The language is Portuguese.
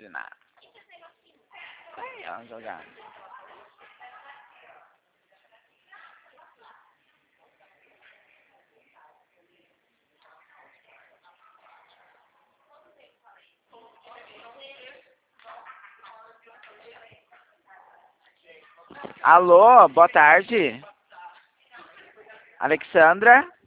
treinar. Aí, ó, jogar. Alô, boa tarde. Alexandra?